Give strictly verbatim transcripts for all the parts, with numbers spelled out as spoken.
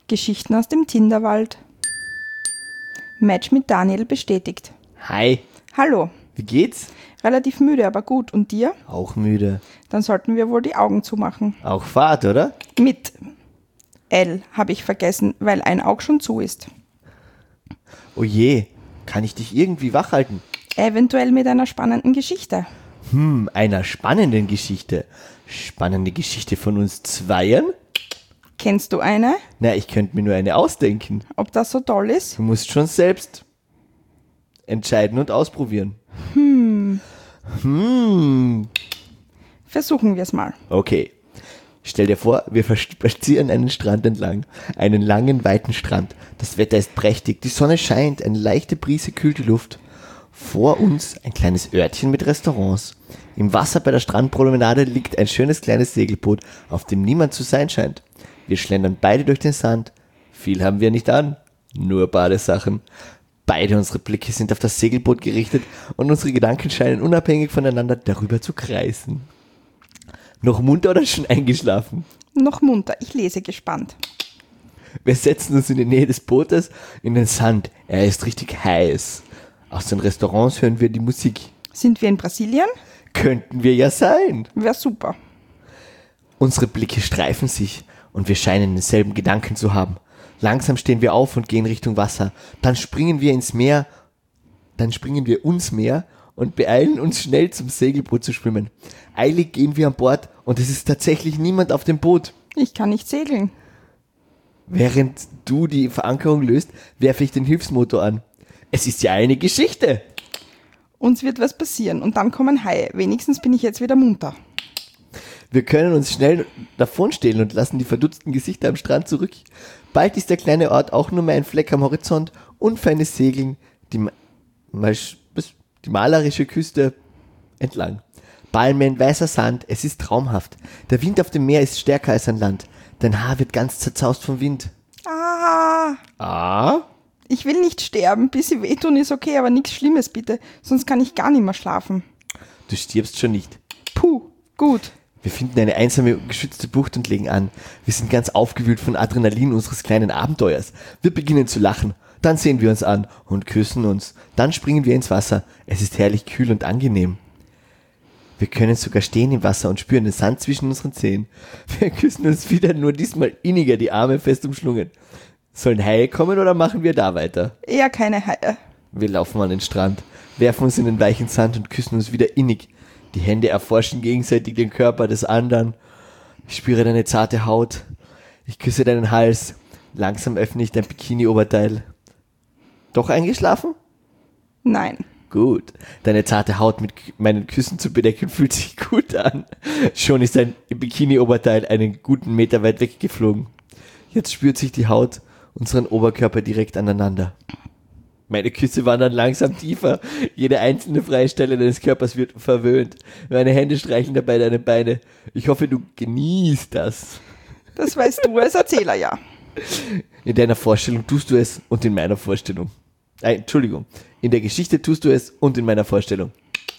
Geschichten aus dem Tinderwald. Match mit Daniel bestätigt. Hi. Hallo. Wie geht's? Relativ müde, aber gut. Und dir? Auch müde. Dann sollten wir wohl die Augen zumachen. Auch Fahrt, oder? Mit L habe ich vergessen, weil ein Auge schon zu ist. Oh je, kann ich dich irgendwie wachhalten? Eventuell mit einer spannenden Geschichte. Hm, einer spannenden Geschichte. Spannende Geschichte von uns Zweiern? Kennst du eine? Na, ich könnte mir nur eine ausdenken. Ob das so toll ist? Du musst schon selbst entscheiden und ausprobieren. Hm. Hm. Versuchen wir es mal. Okay. Stell dir vor, wir spazieren einen Strand entlang. Einen langen, weiten Strand. Das Wetter ist prächtig, die Sonne scheint, eine leichte Brise kühlt die Luft. Vor uns ein kleines Örtchen mit Restaurants. Im Wasser bei der Strandpromenade liegt ein schönes kleines Segelboot, auf dem niemand zu sein scheint. Wir schlendern beide durch den Sand. Viel haben wir nicht an, nur Badesachen. Beide unsere Blicke sind auf das Segelboot gerichtet und unsere Gedanken scheinen unabhängig voneinander darüber zu kreisen. Noch munter oder schon eingeschlafen? Noch munter, ich lese gespannt. Wir setzen uns in die Nähe des Bootes, in den Sand. Er ist richtig heiß. Aus den Restaurants hören wir die Musik. Sind wir in Brasilien? Könnten wir ja sein. Wäre super. Unsere Blicke streifen sich und wir scheinen denselben Gedanken zu haben. Langsam stehen wir auf und gehen Richtung Wasser. Dann springen wir ins Meer, dann springen wir ins Meer und beeilen uns schnell zum Segelboot zu schwimmen. Eilig gehen wir an Bord und es ist tatsächlich niemand auf dem Boot. Ich kann nicht segeln. Während du die Verankerung löst, werfe ich den Hilfsmotor an. Es ist ja eine Geschichte. Uns wird was passieren und dann kommen Haie. Wenigstens bin ich jetzt wieder munter. Wir können uns schnell davonstehlen und lassen die verdutzten Gesichter am Strand zurück. Bald ist der kleine Ort auch nur mehr ein Fleck am Horizont, unfeine Segeln, die, ma- die malerische Küste entlang. Palmen, weißer Sand, es ist traumhaft. Der Wind auf dem Meer ist stärker als an Land. Dein Haar wird ganz zerzaust vom Wind. Ah, Ah? ich will nicht sterben. Bisschen wehtun ist okay, aber nichts Schlimmes bitte. Sonst kann ich gar nicht mehr schlafen. Du stirbst schon nicht. Puh, gut. Wir finden eine einsame, geschützte Bucht und legen an. Wir sind ganz aufgewühlt von Adrenalin unseres kleinen Abenteuers. Wir beginnen zu lachen. Dann sehen wir uns an und küssen uns. Dann springen wir ins Wasser. Es ist herrlich kühl und angenehm. Wir können sogar stehen im Wasser und spüren den Sand zwischen unseren Zehen. Wir küssen uns wieder, nur diesmal inniger, die Arme fest umschlungen. Sollen Haie kommen oder machen wir da weiter? Eher keine Haie. Wir laufen an den Strand, werfen uns in den weichen Sand und küssen uns wieder innig. Die Hände erforschen gegenseitig den Körper des anderen. Ich spüre deine zarte Haut. Ich küsse deinen Hals. Langsam öffne ich dein Bikini-Oberteil. Doch eingeschlafen? Nein. Gut. Deine zarte Haut mit meinen Küssen zu bedecken fühlt sich gut an. Schon ist dein Bikini-Oberteil einen guten Meter weit weggeflogen. Jetzt spürt sich die Haut unseren Oberkörper direkt aneinander. Meine Küsse wandern langsam tiefer. Jede einzelne freie Stelle deines Körpers wird verwöhnt. Meine Hände streicheln dabei deine Beine. Ich hoffe, du genießt das. Das weißt du als Erzähler ja. In deiner Vorstellung tust du es und in meiner Vorstellung. Äh, Entschuldigung. In der Geschichte tust du es und in meiner Vorstellung.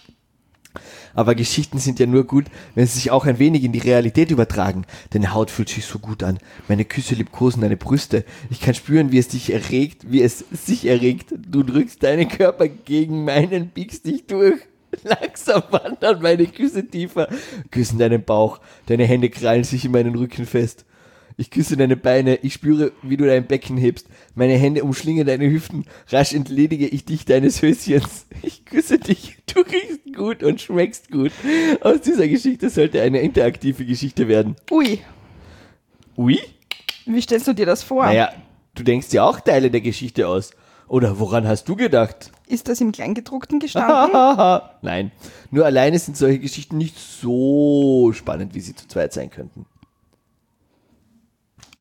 Aber Geschichten sind ja nur gut, wenn sie sich auch ein wenig in die Realität übertragen. Deine Haut fühlt sich so gut an. Meine Küsse liebkosen deine Brüste. Ich kann spüren, wie es dich erregt, wie es sich erregt. Du drückst deinen Körper gegen meinen, biegst dich durch. Langsam wandern meine Küsse tiefer, küssen deinen Bauch. Deine Hände krallen sich in meinen Rücken fest. Ich küsse deine Beine, ich spüre, wie du dein Becken hebst. Meine Hände umschlingen deine Hüften. Rasch entledige ich dich deines Höschens. Ich küsse dich, du riechst gut und schmeckst gut. Aus dieser Geschichte sollte eine interaktive Geschichte werden. Ui, Ui? wie stellst du dir das vor? Naja, du denkst ja auch Teile der Geschichte aus. Oder woran hast du gedacht? Ist das im Kleingedruckten gestanden? Nein, nur alleine sind solche Geschichten nicht so spannend, wie sie zu zweit sein könnten.